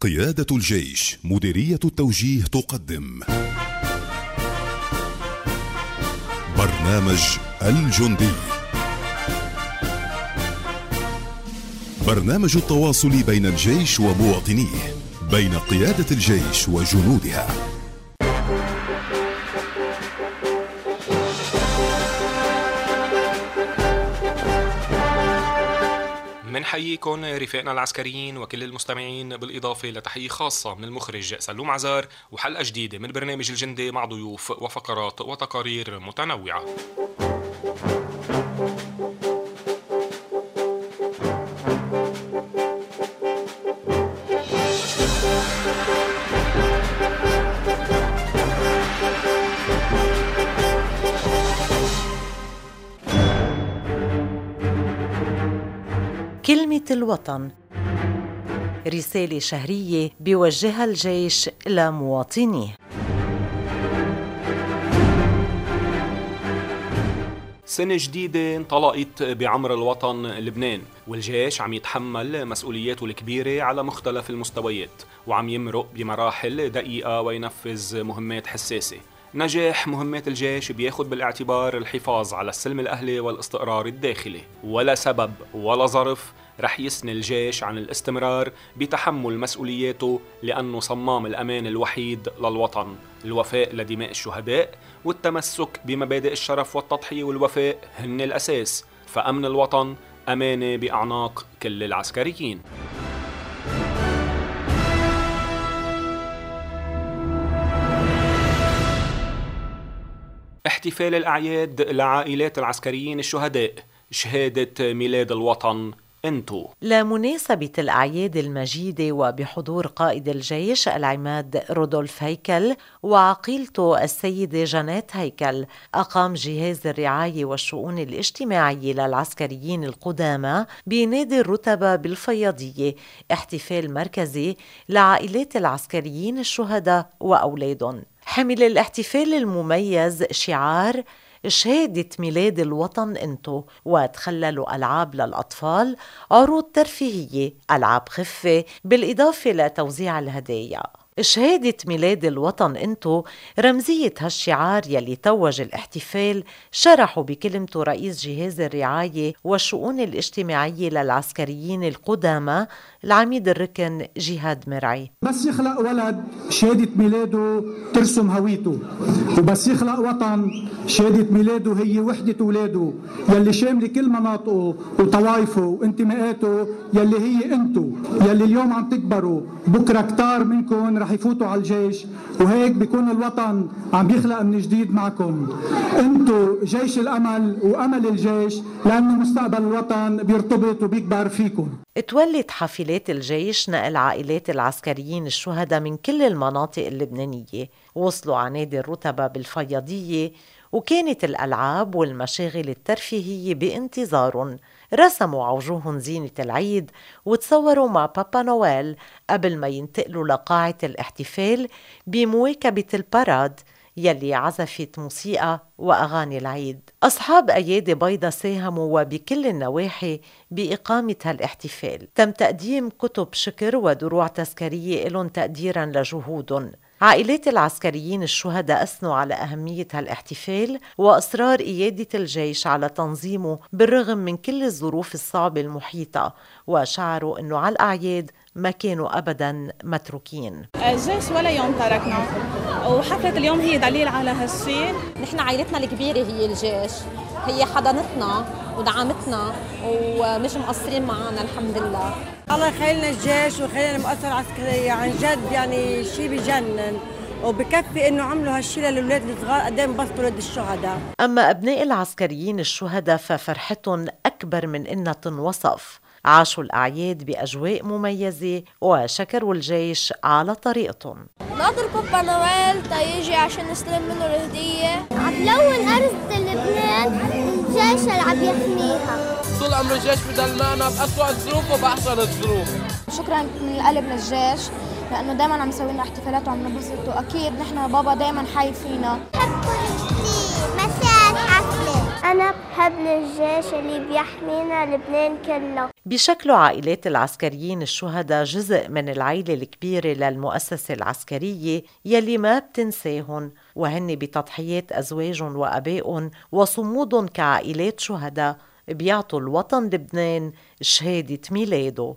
قيادة الجيش مديرية التوجيه تقدم برنامج الجندي، برنامج التواصل بين الجيش ومواطنيه، بين قيادة الجيش وجنودها. منحييكم رفاقنا العسكريين وكل المستمعين، بالإضافة لتحية خاصة من المخرج سلوم عزار، وحلقة جديدة من برنامج الجندي مع ضيوف وفقرات وتقارير متنوعة. كلمة الوطن، رسالة شهرية بيوجهها الجيش لمواطنيه. سنة جديدة انطلقت بعمر الوطن لبنان، والجيش عم يتحمل مسؤولياته الكبيرة على مختلف المستويات، وعم يمرق بمراحل دقيقة وينفذ مهمات حساسة. نجاح مهمات الجيش بياخد بالاعتبار الحفاظ على السلم الأهلي والاستقرار الداخلي، ولا سبب ولا ظرف رح يسني الجيش عن الاستمرار بتحمل مسؤولياته، لأنه صمام الأمان الوحيد للوطن، الوفاء لدماء الشهداء والتمسك بمبادئ الشرف والتضحية والوفاء هن الأساس، فأمن الوطن أمانة بأعناق كل العسكريين. احتفال الأعياد لعائلات العسكريين الشهداء، شهادة ميلاد الوطن انتو. لمناسبة الأعياد المجيدة وبحضور قائد الجيش العماد رودولف هيكل وعقيلته السيدة جنات هيكل، أقام جهاز الرعاية والشؤون الاجتماعية للعسكريين القدامى بنادي الرتبة بالفياضية احتفال مركزي لعائلات العسكريين الشهداء وأولادهم. حمل الاحتفال المميز شعار شهادة ميلاد الوطن انتو، وتخللوا ألعاب للأطفال، عروض ترفيهية، ألعاب خفة، بالإضافة لتوزيع الهدايا. شهادة ميلاد الوطن انتو رمزية هالشعار يلي توج الاحتفال شرحوا بكلمته رئيس جهاز الرعاية والشؤون الاجتماعية للعسكريين القدامى العميد الركن جهاد مرعي. بس يخلق ولد شهادة ميلاده ترسم هويته، وبس يخلق وطن شهادة ميلاده هي وحدة ولاده يلي شاملة كل مناطقه وطوائفه وانتماءاته، يلي هي انتو يلي اليوم عم تكبروا، بكرة كتار منكم رح يفوتوا على الجيش، وهيك بيكون الوطن عم بيخلق من جديد معكم. انتو جيش الأمل وأمل الجيش، لأنه مستقبل الوطن بيرتبط وبيكبر فيكم. تولت حافلات الجيش نقل عائلات العسكريين الشهداء من كل المناطق اللبنانية، وصلوا على نادي الرتبة بالفياضية، وكانت الألعاب والمشاغل الترفيهية بانتظارهم. رسموا عوجوهن زينة العيد وتصوروا مع بابا نويل قبل ما ينتقلوا لقاعة الاحتفال بمواكبة الباراد يلي عزفت موسيقى وأغاني العيد. أصحاب أيادي بيضة ساهموا وبكل النواحي بإقامة هالاحتفال. تم تقديم كتب شكر ودروع تذكارية لهم تقديراً لجهودهم. عائلات العسكريين الشهداء أثنوا على أهمية هالاحتفال وإصرار قيادة الجيش على تنظيمه بالرغم من كل الظروف الصعبة المحيطة، وشعروا أنه على الأعياد ما كانوا أبداً متروكين. الجيش ولا يوم تركنا، وحفلة اليوم هي دليل على هالشيء. نحن عائلتنا الكبيرة هي الجيش، هي حضنتنا ودعمتنا ومش مقصرين معنا الحمد لله. الله يخلينا الجيش ويخلينا المؤسسة العسكرية، عن جد يعني شيء بجنن، وبكفي انه عملوا هالشيء للاولاد الصغار قد ايه انبسطوا ولاد الشهداء. اما ابناء العسكريين الشهداء ففرحتهم اكبر من انها تنوصف. عاشوا الأعياد بأجواء مميزة وشكروا الجيش على طريقتهم. ناطر بابا نويل تيجي عشان نستلم منه الهدية. عم تلون أرض لبنان الجيش اللي عم يحميها. طول عمر الجيش بدلمانا بأسوأ الظروف وبأحسن الظروف. شكرا من القلب للجيش لأنه دايما عم يسوي لنا احتفالات وعم نبسط، وأكيد نحن بابا دايما حي فينا. بحبكم كثير، مساء الحفلة. أنا بحب الجيش اللي بيحمينا لبنان كله. بشكلوا عائلات العسكريين الشهداء جزء من العائلة الكبيرة للمؤسسة العسكرية يلي ما بتنساهم، وهن بتضحيات أزواجهم وأبائهم وصمودهم كعائلات شهداء بيعطوا الوطن لبنان شهادة ميلاده.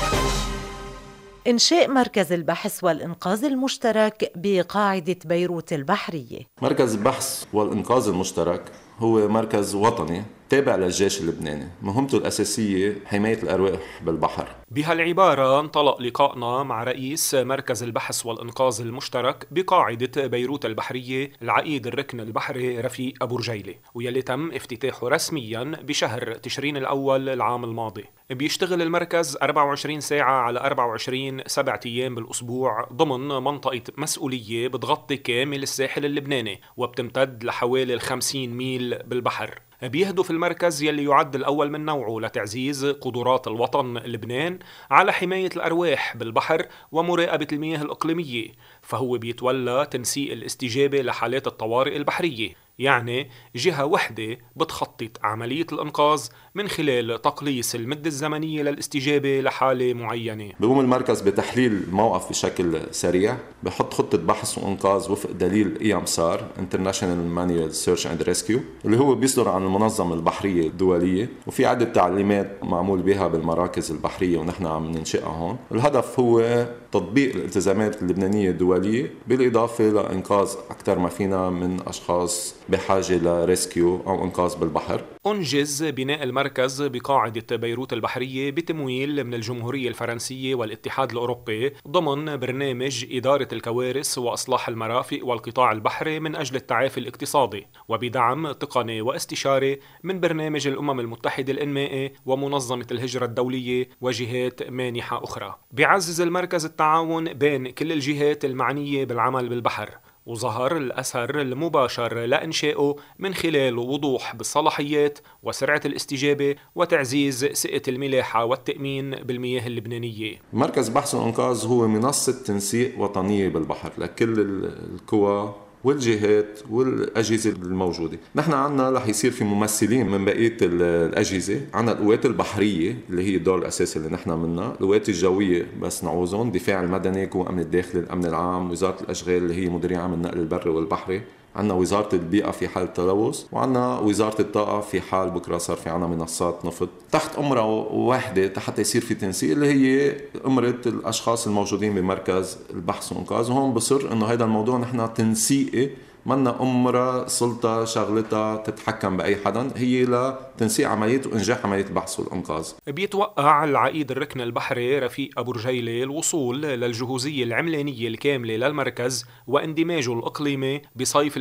إنشاء مركز البحث والإنقاذ المشترك بقاعدة بيروت البحرية. مركز البحث والإنقاذ المشترك هو مركز وطني تابع للجيش اللبناني، مهمته الأساسية حماية الأرواح بالبحر. بهالعبارة انطلق لقائنا مع رئيس مركز البحث والإنقاذ المشترك بقاعدة بيروت البحرية العقيد الركن البحري رفيق أبو رجيلة، ويلي تم افتتاحه رسميا بشهر تشرين الأول العام الماضي. بيشتغل المركز 24 ساعة على 24 7 أيام بالأسبوع ضمن منطقة مسؤولية بتغطي كامل الساحل اللبناني وبتمتد لحوالي 50 ميل بالبحر. بيهدف المركز يلي يعد الأول من نوعه لتعزيز قدرات الوطن لبنان على حماية الأرواح بالبحر ومراقبة المياه الإقليمية، فهو بيتولى تنسيق الاستجابة لحالات الطوارئ البحرية، يعني جهة وحدة بتخطط عملية الإنقاذ من خلال تقليص المدة الزمنية للاستجابة لحالة معينة. بيقوم المركز بتحليل الموقف بشكل سريع، بحط خطة بحث وإنقاذ وفق دليل IMSAR International Manual Search and Rescue اللي هو بيصدر عن المنظمة البحرية الدولية، وفي عدة تعليمات معمول بها بالمراكز البحرية ونحن عم ننشئها هون. الهدف هو تطبيق الالتزامات اللبنانية الدولية بالإضافة لإنقاذ أكثر ما فينا من أشخاص بحاجة لريسكيو أو إنقاذ بالبحر. أنجز بناء المركز بقاعدة بيروت البحرية بتمويل من الجمهورية الفرنسية والاتحاد الأوروبي ضمن برنامج إدارة الكوارث وإصلاح المرافق والقطاع البحري من أجل التعافي الاقتصادي، وبدعم تقني واستشاري من برنامج الأمم المتحدة الإنمائي ومنظمة الهجرة الدولية وجهات مانحة أخرى. بيعزز المركز التعاون بين كل الجهات المعنية بالعمل بالبحر، وظهر الأثر المباشر لإنشائه من خلال وضوح بالصلاحيات وسرعة الاستجابة وتعزيز ثقة الملاحة والتأمين بالمياه اللبنانية. مركز بحث والإنقاذ هو منصة تنسيق وطنية بالبحر لكل القوى والجهات والأجهزة الموجودة. نحن عنا رح يصير في ممثلين من بقية الأجهزة، عنا القوات البحرية اللي هي الدور الأساسي اللي نحن منها، القوات الجوية بس نعوزهم، دفاع المدني، قوة أمن الداخلي، الأمن العام، وزارة الأشغال اللي هي مديرية عام النقل البري والبحري، عنا وزارة البيئة في حال التلوث، وعنا وزارة الطاقة في حال بكرة صار في عنا منصات نفط تحت أمرة واحدة حتى يصير في تنسيق اللي هي أمرة الأشخاص الموجودين بمركز البحث والإنقاذ. وهون بصر إنه هذا الموضوع نحن تنسيقي، منا أمرة سلطة شغلتها تتحكم بأي حدا، هي لتنسيق عملية وإنجاح عملية البحث والإنقاذ. بيتوقع العقيد الركن البحري رفيق أبو رجيلة الوصول للجهوزية العملانية الكاملة للمركز واندماجه الإقليمي بصيف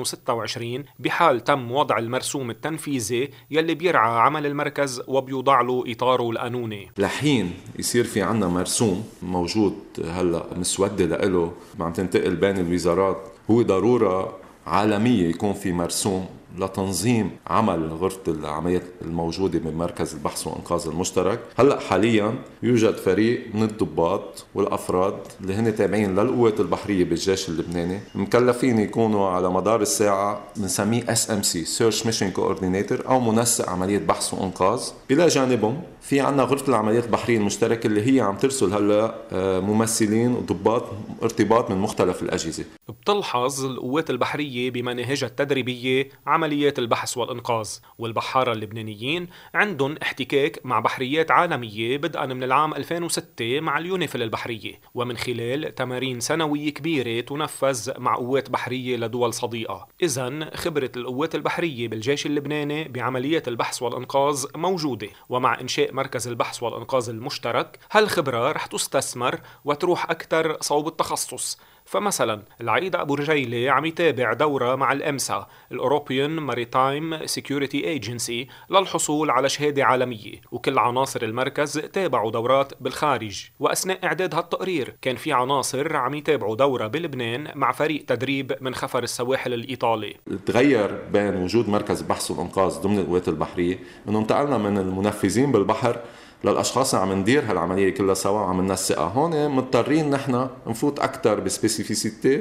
2026 بحال تم وضع المرسوم التنفيذي يلي بيرعى عمل المركز وبيوضع له إطاره القانوني. لحين يصير في عنا مرسوم موجود هلأ مسودة لإله عم تنتقل بين الوزارات، هو ضرورة عالمية يكون في مرسوم لتنظيم عمل غرفة العمليات الموجودة من مركز البحث والإنقاذ المشترك. هلأ حاليا يوجد فريق من الضباط والأفراد اللي هن تابعين للقوات البحرية بالجيش اللبناني، مكلفين يكونوا على مدار الساعة بنسميه SMC Search Mission Coordinator أو منسق عملية بحث وإنقاذ. بلا جانبهم في عنا غرفة العمليات البحرية المشتركة اللي هي عم ترسل هلأ ممثلين وضباط ارتباط من مختلف الأجهزة. بتلحظ القوات البحرية بمناهجها التدريبية عمليات البحث والإنقاذ، والبحارة اللبنانيين عندهم احتكاك مع بحريات عالمية بدءا من العام 2006 مع اليونيفيل البحرية، ومن خلال تمارين سنوية كبيرة تنفذ مع قوات بحرية لدول صديقة. إذن خبرة القوات البحرية بالجيش اللبناني بعمليات البحث والإنقاذ موجودة، ومع إنشاء مركز البحث والإنقاذ المشترك هالخبرة رح تستثمر وتروح أكثر صوب التخصص. فمثلا العقيد أبو رجيلة عم يتابع دورة مع الأمسا الأوروبيان ماريتايم سيكيورتي ايجنسي للحصول على شهادة عالمية، وكل عناصر المركز تابعوا دورات بالخارج. وأثناء إعداد هالتقرير كان في عناصر عم يتابعوا دورة بلبنان مع فريق تدريب من خفر السواحل الإيطالي. تغير بين وجود مركز بحث والإنقاذ ضمن القوات البحرية إنه انتقلنا من المنفذين بالبحر للأشخاص اللي عم ندير هالعملية كلها سوا وعم ننسقها. هون مضطرين نحن نفوت أكتر بسبيسيفيسيتي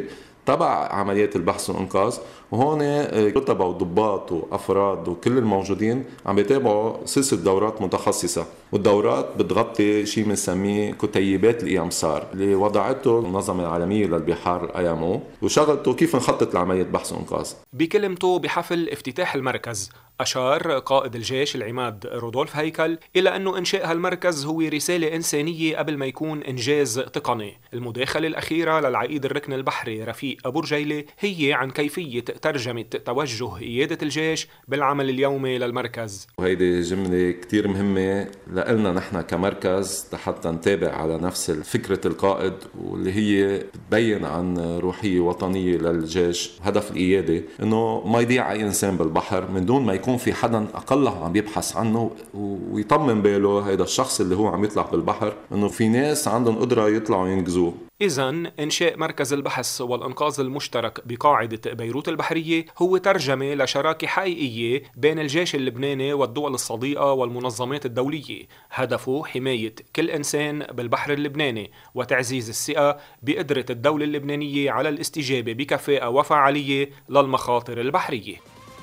تبع عمليات البحث والإنقاذ. وهون رتبة وضباط وأفراد وكل الموجودين عم بيتابعوا سلسلة دورات متخصصة، والدورات بتغطي شيء بنسميه كتيبات الإمصار اللي وضعته المنظمة العالمية للبحار IMO، وشغلته كيف نخطط لعملية بحث وإنقاذ. بكلمته بحفل افتتاح المركز أشار قائد الجيش العماد رودولف هيكل إلى أنه إنشاء هالمركز هو رسالة إنسانية قبل ما يكون إنجاز تقني. المداخلة الأخيرة للعقيد الركن البحري رفيق أبو رجيلة هي عن كيفية ترجمة توجه قيادة الجيش بالعمل اليومي للمركز. وهيدي جملة كتير مهمة لنا نحن كمركز لحتى نتابع على نفس فكرة القائد، واللي هي بتبين عن روحية وطنية للجيش. هدف القيادة إنه ما يضيع أي إنسان بالبحر من دون ما يكون في حدا أقله عم يبحث عنه ويطمن باله هيدا الشخص اللي هو عم يطلع بالبحر إنه في ناس عندهم قدرة يطلعوا ينقذوه. إذن إنشاء مركز البحث والإنقاذ المشترك بقاعدة بيروت البحرية هو ترجمة لشراكة حقيقية بين الجيش اللبناني والدول الصديقة والمنظمات الدولية، هدفه حماية كل إنسان بالبحر اللبناني وتعزيز الثقة بقدرة الدولة اللبنانية على الاستجابة بكفاءة وفعالية للمخاطر البحرية.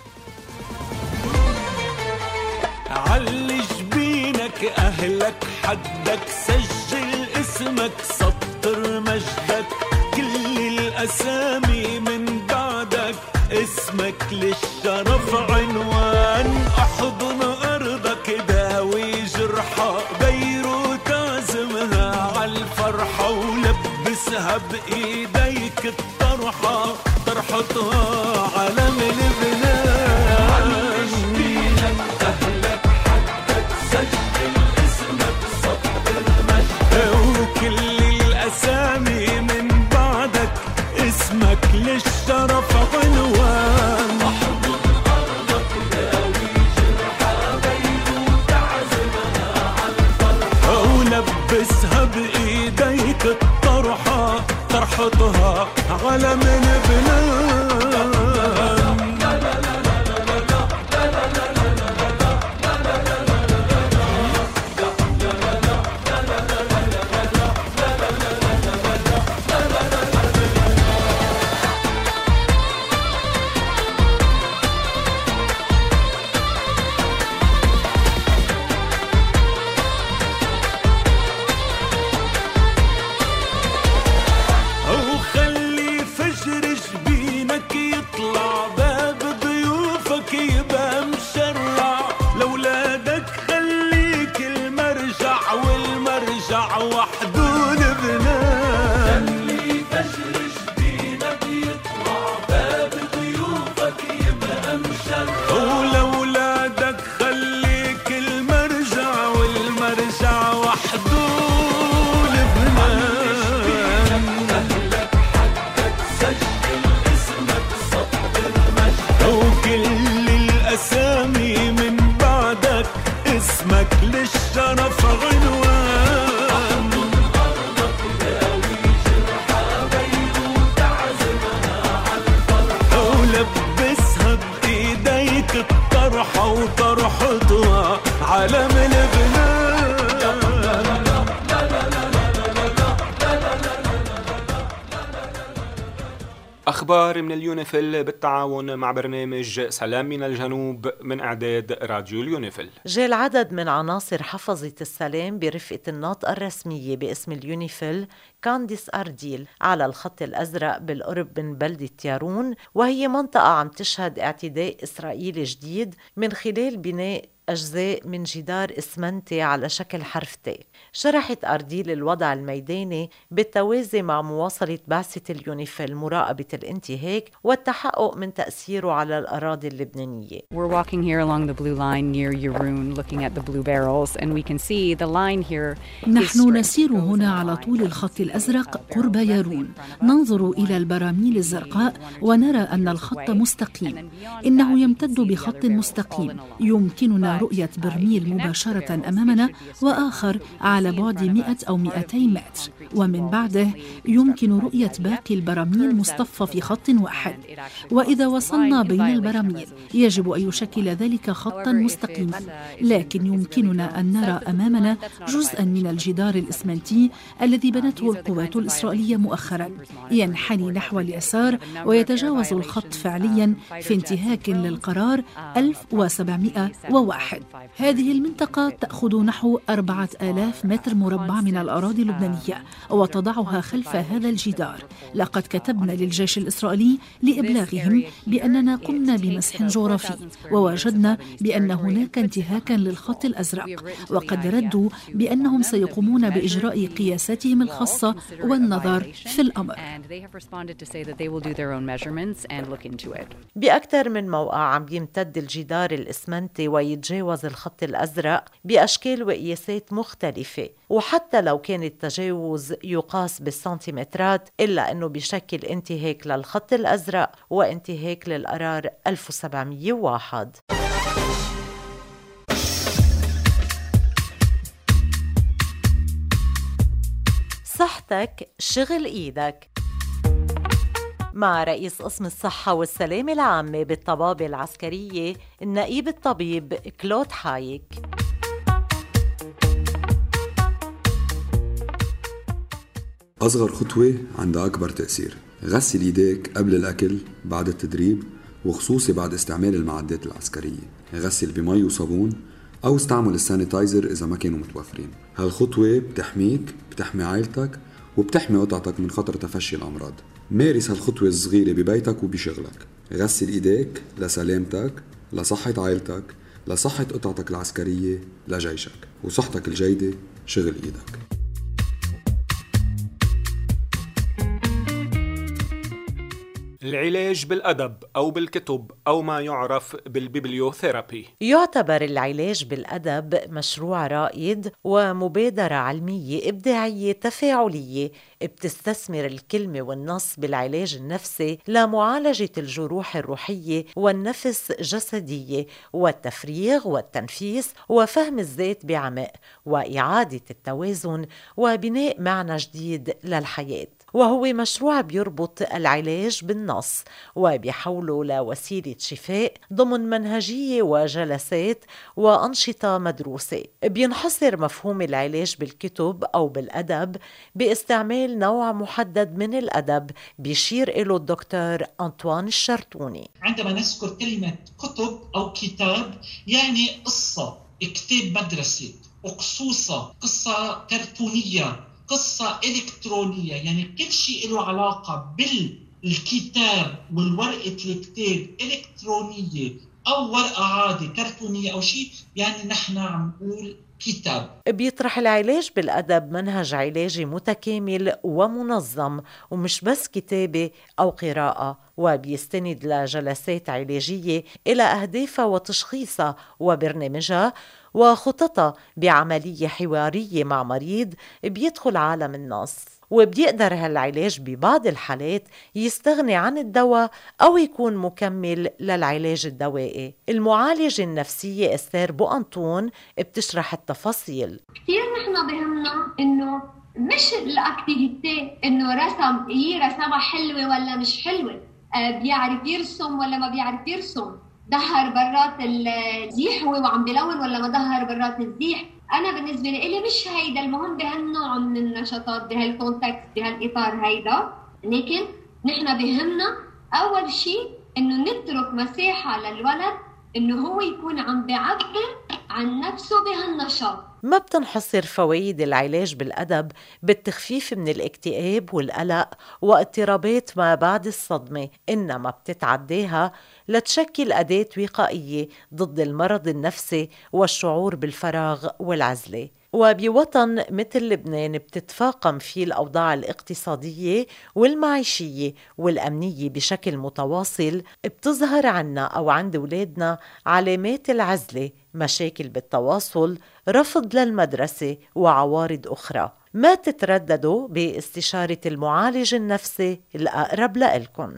علي جبينك أهلك حدك، سجل اسمك سطر مجدك، كل الأسامي من بعدك اسمك للشرف عنوان. أحضن أرضك داوي جرحة، بيروت عزمها عالفرحة، ولبسها بإيديك الطرحة، طرحتها علم لبنان. أسامي من بعدك اسمك للشرف عنوان. أحضن أرضك داوي جرحى، بيروت عزمها عالفرحة، ولبسها بإيديك الطرحة، طرحتها علم لبنان. أخبار من اليونيفيل بالتعاون مع برنامج سلام من الجنوب من إعداد راديو اليونيفيل. جاء العدد من عناصر حفظة السلام برفقة الناطقة الرسمية باسم اليونيفيل كانديس أرديل على الخط الأزرق بالقرب من بلدة تيارون، وهي منطقة عم تشهد اعتداء إسرائيلي جديد من خلال بناء أجزاء من جدار إسمنتي على شكل حرف ت. شرحت أرديل الوضع الميداني بالتوازي مع مواصلة بعثة اليونيفيل مراقبة الانتهاك والتحقق من تأثيره على الأراضي اللبنانية. We're walking here along the blue line near Yaroun looking at the blue barrels and we can see the line here. نحن نسير هنا على طول الخط الأزرق قرب يارون، ننظر إلى البراميل الزرقاء ونرى أن الخط مستقيم. إنه يمتد بخط مستقيم، يمكننا رؤية برميل مباشرة أمامنا، وآخر على بعد 100 أو 200 متر، ومن بعده يمكن رؤية باقي البراميل مصطفى في خط واحد. وإذا وصلنا بين البراميل يجب أن يشكل ذلك خطا مستقيما، لكن يمكننا أن نرى أمامنا جزءا من الجدار الإسمنتي الذي بنته القوات الإسرائيلية مؤخرا، ينحني نحو اليسار ويتجاوز الخط فعليا في انتهاك للقرار 1701. هذه المنطقة تأخذ نحو 4000 متر مربع من الأراضي اللبنانية وتضعها خلف هذا الجدار. لقد كتبنا للجيش الإسرائيلي لإبلاغهم بأننا قمنا بمسح جغرافي ووجدنا بأن هناك انتهاكا للخط الأزرق، وقد ردوا بأنهم سيقومون بإجراء قياساتهم الخاصة والنظر في الأمر. بأكثر من موقع عم يمتد الجدار الإسمنتي ويتجاوز الخط الأزرق بأشكال وقياسات مختلفة، وحتى لو كان التجاوز يقاس بالسنتيمترات إلا أنه بشكل انتهاك للخط الأزرق وانتهاك للقرار 1701. صحتك شغل إيدك، مع رئيس قسم الصحة والسلامة العامة بالطبابة العسكرية النائب الطبيب كلود حايك. أصغر خطوة عندها أكبر تأثير. غسل إيديك قبل الأكل، بعد التدريب، وخصوصي بعد استعمال المعدات العسكرية. غسل بمي وصابون أو استعمل السانيتايزر إذا ما كانوا متوفرين. هالخطوة بتحميك، بتحمي عائلتك، وبتحمي قطعتك من خطر تفشي الأمراض. مارس هالخطوة الصغيرة ببيتك وبشغلك. غسل إيديك لسلامتك، لصحة عائلتك، لصحة قطعتك العسكرية، لجيشك. وصحتك الجيدة شغل إيدك. العلاج بالأدب أو بالكتب أو ما يعرف بالبيبليوثيرابي. يعتبر العلاج بالأدب مشروع رائد ومبادرة علمية إبداعية تفاعلية بتستثمر الكلمة والنص بالعلاج النفسي لمعالجة الجروح الروحية والنفس جسدية والتفريغ والتنفيس وفهم الذات بعمق وإعادة التوازن وبناء معنى جديد للحياة. وهو مشروع بيربط العلاج بالنص وبيحوله لوسيلة شفاء ضمن منهجية وجلسات وأنشطة مدروسة. بينحصر مفهوم العلاج بالكتب أو بالأدب باستعمال نوع محدد من الأدب بيشير إله الدكتور أنطوان الشرطوني. عندما نذكر كلمة كتب أو كتاب يعني قصة، كتاب مدرسي، وقصوصة، قصة كرتونية، قصة إلكترونية، يعني كل شيء له علاقة بالكتاب والورقة الكتاب إلكترونية أو ورقة عادي كرتونية أو شيء، يعني نحن عم نقول كتاب. بيطرح العلاج بالأدب منهج علاجي متكامل ومنظم، ومش بس كتابة أو قراءة، وبيستند لجلسات علاجية إلى أهدافها وتشخيصها وبرنامجها وخططها بعملية حوارية مع مريض بيدخل عالم النص. وبيقدر هالعلاج ببعض الحالات يستغني عن الدواء أو يكون مكمل للعلاج الدوائي. المعالجة النفسية أستير بوأنطون بتشرح التفاصيل. كثير نحن بهمنا إنه مش الأكتيفيتي إنه رسم رسمة حلوة ولا مش حلوة، بيعرف يرسم ولا ما بيعرف يرسم، ظهر برات الزيح هو وعم بلون ولا ما ظهر برات الزيح. أنا بالنسبة لي مش هيدا المهم بهالنوع من النشاطات بهالكونتكست بهالإطار هيدا، لكن نحن بهمنا أول شيء إنه نترك مساحة للولد إنه هو يكون عم بيعبر عن نفسه بهالنشاط. ما بتنحصر فوائد العلاج بالأدب بالتخفيف من الاكتئاب والقلق واضطرابات ما بعد الصدمة، إنما بتتعداها لتشكل أداة وقائية ضد المرض النفسي والشعور بالفراغ والعزلة. وبوطن مثل لبنان بتتفاقم فيه الأوضاع الاقتصادية والمعيشية والأمنية بشكل متواصل، بتظهر عنا أو عند أولادنا علامات العزلة، مشاكل بالتواصل، رفض للمدرسة وعوارض أخرى. ما تترددوا باستشارة المعالج النفسي الأقرب لإلكن.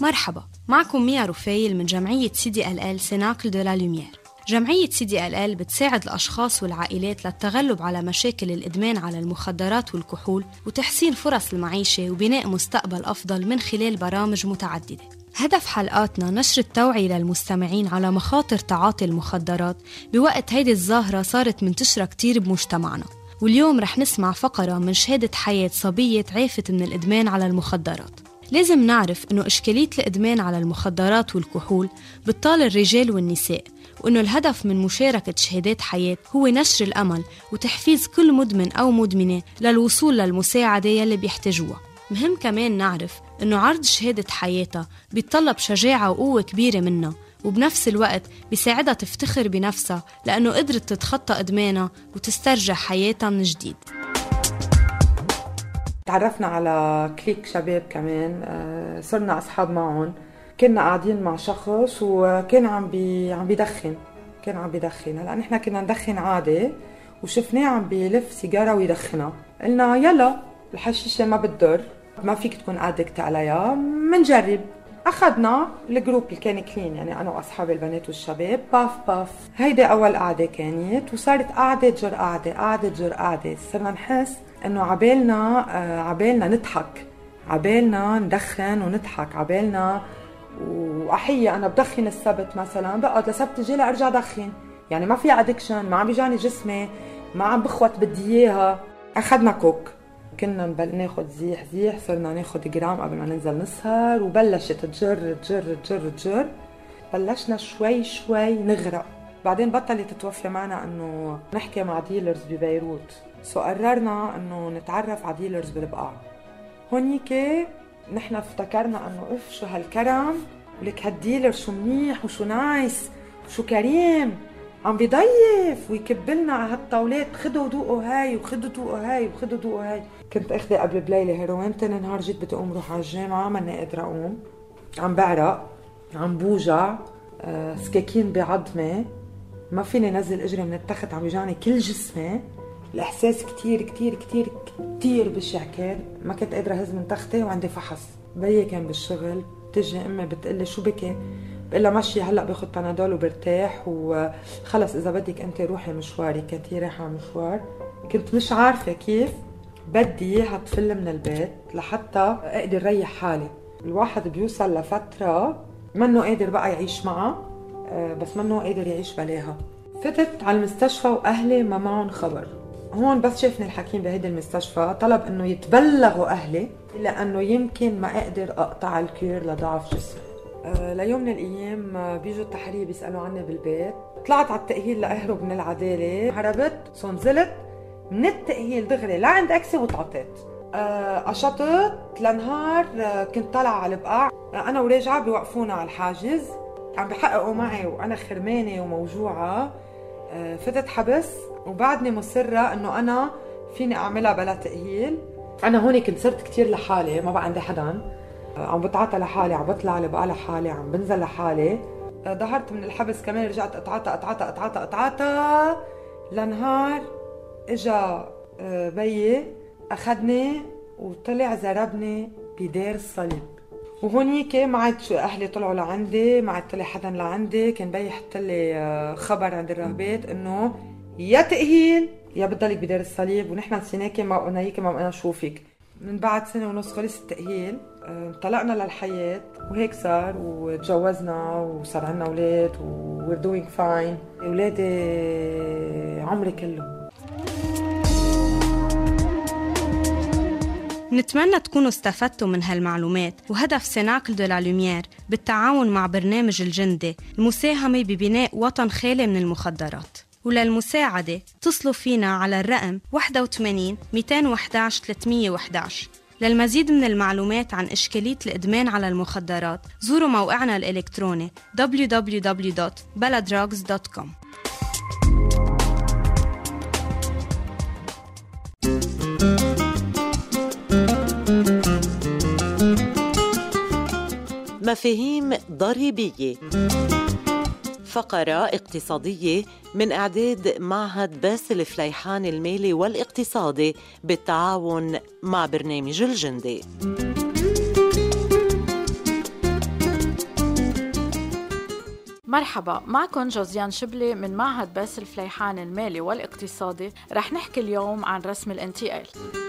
مرحبا، معكم ميا رفايل من جمعية CDLL سيناكل دو لا لوميير. جمعية CDLL بتساعد الأشخاص والعائلات للتغلب على مشاكل الإدمان على المخدرات والكحول وتحسين فرص المعيشة وبناء مستقبل أفضل من خلال برامج متعددة. هدف حلقاتنا نشر التوعية للمستمعين على مخاطر تعاطي المخدرات بوقت هيدي الظاهرة صارت منتشرة كتير بمجتمعنا. واليوم رح نسمع فقرة من شهادة حياة صبية تعافت من الإدمان على المخدرات. لازم نعرف إنه إشكالية الإدمان على المخدرات والكحول بتطال الرجال والنساء، وإنه الهدف من مشاركة شهادات حياة هو نشر الأمل وتحفيز كل مدمن أو مدمنة للوصول للمساعدة يلي بيحتاجوها. مهم كمان نعرف إنه عرض شهادة حياتها بيتطلب شجاعة وقوة كبيرة منها، وبنفس الوقت بيساعدها تفتخر بنفسها لأنه قدرت تتخطى إدمانها وتسترجع حياتها من جديد. تعرفنا على كليك شباب كمان، صرنا أصحاب معهم. كنا قاعدين مع شخص وكان عم بيدخن. هلا نحن كنا ندخن عادي وشفناه عم بيلف سيجارة ويدخنها. قلنا يلا الحشيشة ما بتضر، ما فيك تكون ادكت عليها، منجرب. أخذنا الجروب اللي كان كلين، يعني أنا وأصحاب البنات والشباب. باف هيدا أول قعدة كانت، وصارت قعدة جر قعدة. صرنا نحس إنه عبالنا نضحك، عبالنا ندخن ونضحك، عبالنا. وأحيي أنا بدخن السبت مثلا، بقعد لسبت الجاي لأرجع دخن، يعني ما في أدكشن، ما عم بيجاني جسمي، ما عم بخوت بدي إياها. أخذنا كوك، كنا ناخد زيح، صرنا ناخد جرام قبل ما ننزل نسهر، وبلشت تجر. بلشنا شوي نغرق. بعدين بطلت تتوفي معنا انه نحكي مع ديلرز ببيروت، قررنا انه نتعرف على ديلرز بالبقاع. هونيك نحن افتكرنا انه شو هالكرم، ولك هالديلر شو منيح وشو نايس وشو كريم، عم بيضيف ويكبلنا على هالطاولات، خدوا دوقوا هاي وخدوا دوقوا هاي. كنت اخذي قبل بليله هيروين، تاني نهار جيت بدي اقوم روح على الجامعه، ماني قادره اقوم، عم بعرق، عم بوجع، سكاكين بعظمي، ما فيني نزل اجري من التخت، عم بيجاني كل جسمي. الاحساس كتير بشع كان، ما كنت قادره اهز من تختي وعندي فحص. بيي كان بالشغل، تجي امي بتقلي شو بكي، بقلها ماشي هلا باخد بانادول وبرتاح وخلص اذا بدك انت روحي مشواري. كنت رايحه مشوار، كنت مش عارفه كيف بدي اياها تفل من البيت لحتى اقدر ريح حالي. الواحد بيوصل لفتره منه قادر بقى يعيش معها، بس منه قادر يعيش بلاها. فتت على المستشفى واهلي ما معهم خبر. هون بس شافني الحكيم بهيدي المستشفى طلب انه يتبلغوا اهلي، لانه يمكن ما اقدر اقطع الكير لضعف جسمي. ليوم من الايام بيجوا التحرير بيسالوا عني بالبيت، طلعت على التاهيل لاهرب من العداله، هربت نزلت من التاهيل دغري لعند اكسي وتعطيت. قشطت لنهار، كنت طالعه على البقاع، انا وراجعه بيوقفونا على الحاجز، عم بحققوا معي وانا خرمانه وموجوعه. فتت حبس وبعدني مصره انه انا فيني اعملها بلا تاهيل. انا هون كنت صرت كتير لحالي، ما بقى عندي حدا، عم بتعاطى لحالي، عم بطلع بقى لحالي، عم بنزل لحالي. ظهرت من الحبس كمان، رجعت اتعاطى لنهار اجا بيي اخذني وطلع زربني بدير الصليب. وهونيك ما عاد اهلي طلعوا لعندي، ما عاد طلع حدا لعندي. كان بيي حط لي خبر عند الراهبات انه يا تأهيل يا بتضلك بدير الصليب، ونحن نسيناكي ما قلنايكي ما بقينا نشوفك. من بعد سنه ونص خلص التأهيل، انطلقنا للحياة وهيك صار، وتجوزنا وصار عنا اولاد we're doing fine. اولادي عمري كله. نتمنى تكونوا استفدتوا من هالمعلومات، وهدف سيناكل دو لا لوميير بالتعاون مع برنامج الجندي المساهمة ببناء وطن خالي من المخدرات. وللمساعدة اتصلوا فينا على الرقم 81 211 311. للمزيد من المعلومات عن إشكالية الإدمان على المخدرات زوروا موقعنا الإلكتروني www.beladrugs.com. مفاهيم ضريبية، فقرة اقتصادية من إعداد معهد باسل فليحان المالي والاقتصادي بالتعاون مع برنامج الجندي. مرحبا، معكم جوزيان شبلي من معهد باسل فليحان المالي والاقتصادي. رح نحكي اليوم عن رسم الانتقال.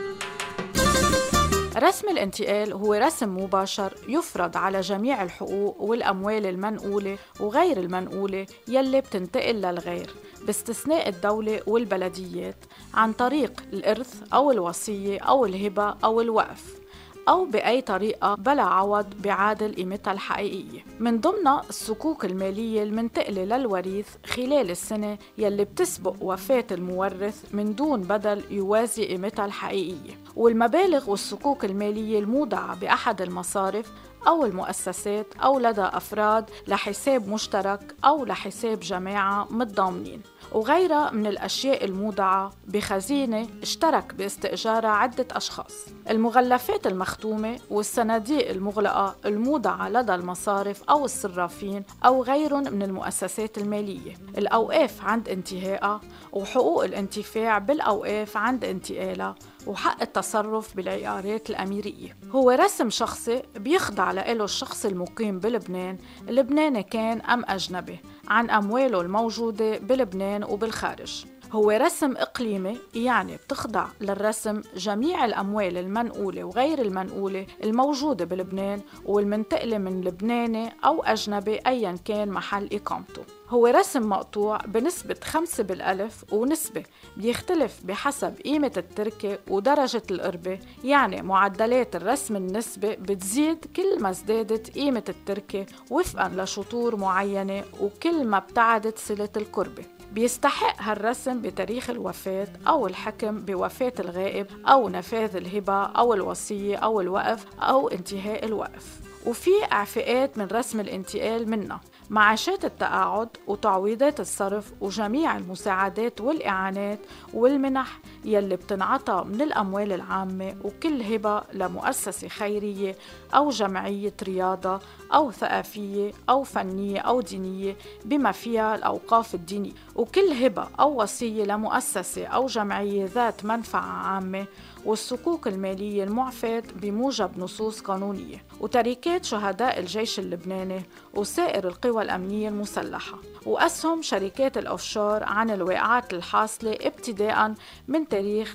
رسم الانتقال هو رسم مباشر يفرض على جميع الحقوق والأموال المنقولة وغير المنقولة يلي بتنتقل للغير باستثناء الدولة والبلديات عن طريق الإرث أو الوصية أو الهبة أو الوقف، أو بأي طريقة بلا عوض بيعادل قيمتها الحقيقية. من ضمنها الصكوك المالية المنتقلة للوريث خلال السنة يلي بتسبق وفاة المورث من دون بدل يوازي قيمتها الحقيقية، والمبالغ والصكوك المالية المودعة بأحد المصارف أو المؤسسات أو لدى أفراد لحساب مشترك أو لحساب جماعة متضامنين، وغيرها من الأشياء المودعة بخزينة اشترك باستئجارها عدة أشخاص. المغلفات المختومة والصناديق المغلقة المودعة لدى المصارف أو الصرافين أو غيرهم من المؤسسات المالية. الأوقاف عند انتهائها وحقوق الانتفاع بالأوقاف عند انتقالها وحق التصرف بالعقارات الأميرية. هو رسم شخصي بيخضع له الشخص المقيم بلبنان، لبناني كان أم أجنبي، عن أمواله الموجودة بلبنان وبالخارج. هو رسم إقليمي، يعني بتخضع للرسم جميع الأموال المنقولة وغير المنقولة الموجودة بلبنان والمنتقلة من لبناني أو أجنبي أيا كان محل إقامته. هو رسم مقطوع بنسبة 5 بالألف، ونسبة بيختلف بحسب قيمة التركة ودرجة القربة، يعني معدلات الرسم النسبة بتزيد كل ما ازدادت قيمة التركة وفقا لشطور معينة وكل ما ابتعدت صلة القربة. بيستحق هالرسم بتاريخ الوفاة أو الحكم بوفاة الغائب أو نفاذ الهبة أو الوصية أو الوقف أو انتهاء الوقف. وفي إعفاءات من رسم الانتقال منها معاشات التقاعد وتعويضات الصرف وجميع المساعدات والإعانات والمنح يلي بتنعطى من الأموال العامة، وكل هبة لمؤسسة خيرية أو جمعية رياضة أو ثقافية أو فنية أو دينية بما فيها الأوقاف الدينية، وكل هبة أو وصية لمؤسسة أو جمعية ذات منفعة عامة، والصكوك المالية المعفاة بموجب نصوص قانونية، وتركات شهداء الجيش اللبناني وسائر القوى الأمنية المسلحة، وأسهم شركات الأوفشور عن الواقعات الحاصلة ابتداء من تاريخ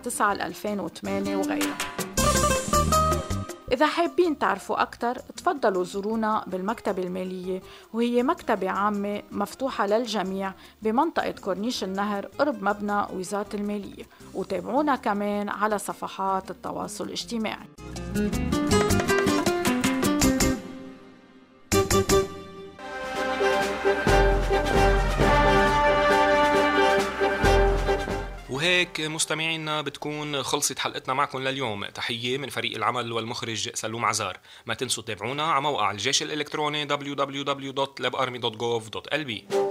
9/9/2008 وغيرها. إذا حابين تعرفوا أكتر تفضلوا زورونا بالمكتبة المالية، وهي مكتبة عامة مفتوحة للجميع بمنطقة كورنيش النهر قرب مبنى وزارة المالية، وتابعونا كمان على صفحات التواصل الاجتماعي. وهيك مستمعينا بتكون خلصت حلقتنا معكم لليوم. تحية من فريق العمل والمخرج سلوم عزار. ما تنسوا تتابعونا على موقع الجيش الإلكتروني www.labarmy.gov.lb.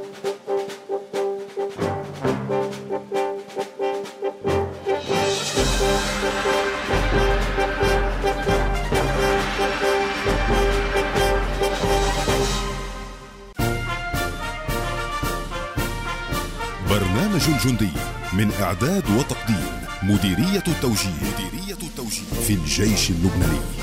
برنامج الجندي من إعداد وتقديم مديرية التوجيه في الجيش اللبناني.